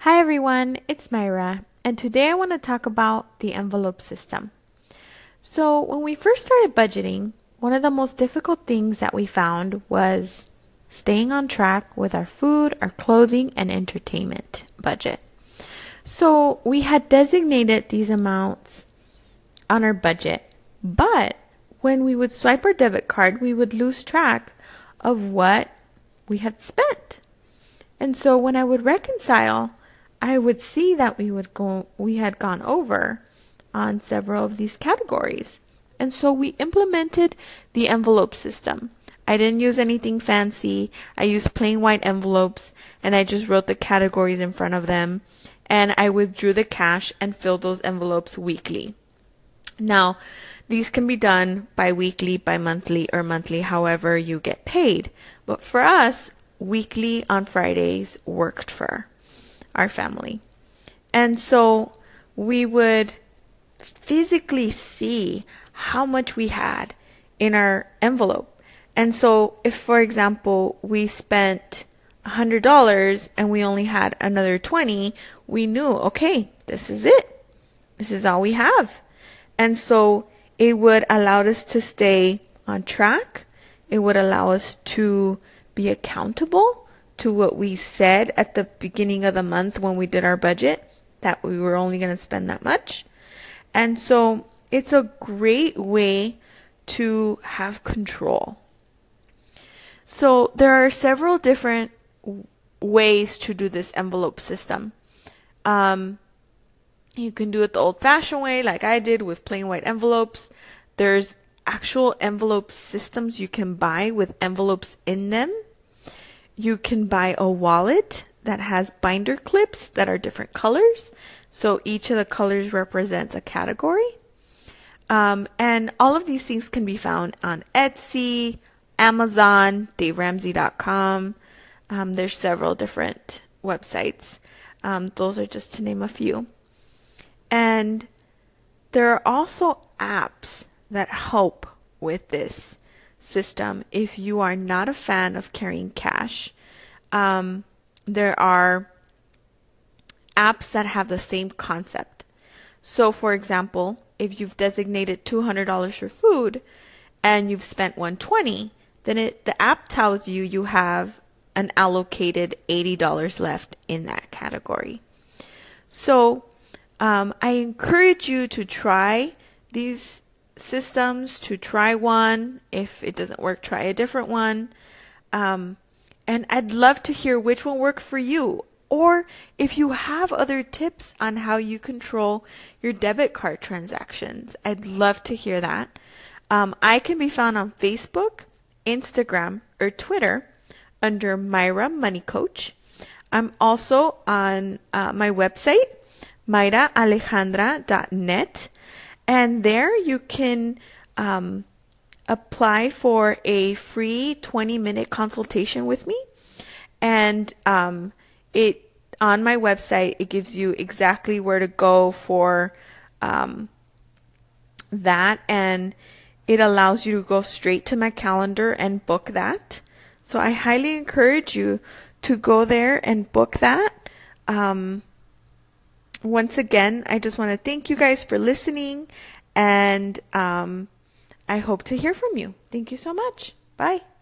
Hi everyone, it's Myra, and today I want to talk about the envelope system. So, when we first started budgeting, one of the most difficult things that we found was staying on track with our food, our clothing, and entertainment budget. So, we had designated these amounts on our budget, but when we would swipe our debit card, we would lose track of what we had spent. And so when I would reconcile, I would see that we had gone over on several of these categories. And so we implemented the envelope system. I didn't use anything fancy. I used plain white envelopes and I just wrote the categories in front of them, and I withdrew the cash and filled those envelopes weekly. Now, these can be done bi-weekly, bi-monthly, or monthly, however you get paid. But for us, weekly on Fridays worked for our family. And so we would physically see how much we had in our envelope. And so if, for example, we spent $100 and we only had another 20, we knew, okay, this is it. This is all we have. And so it would allow us to stay on track. It would allow us to be accountable to what we said at the beginning of the month when we did our budget, that we were only going to spend that much. And so it's a great way to have control. So there are several different ways to do this envelope system. You can do it the old-fashioned way, like I did with plain white envelopes. There's actual envelope systems you can buy with envelopes in them. You can buy a wallet that has binder clips that are different colors. So each of the colors represents a category. And all of these things can be found on Etsy, Amazon, DaveRamsey.com. There's several different websites. Those are just to name a few. And there are also apps that help with this system if you are not a fan of carrying cash. There are apps that have the same concept. So, for example, if you've designated $200 for food and you've spent $120, then the app tells you you have an allocated $80 left in that category. So, I encourage you to try these systems, to try one. If it doesn't work, try a different one. And I'd love to hear which one worked for you. Or if you have other tips on how you control your debit card transactions, I'd love to hear that. I can be found on Facebook, Instagram, or Twitter under Myra Money Coach. I'm also on my website, MyraAlejandra.net, and there you can apply for a free 20-minute consultation with me. And it on my website, it gives you exactly where to go for that, and it allows you to go straight to my calendar and book that. So I highly encourage you to go there and book that. Once again, I just want to thank you guys for listening, and I hope to hear from you. Thank you so much. Bye.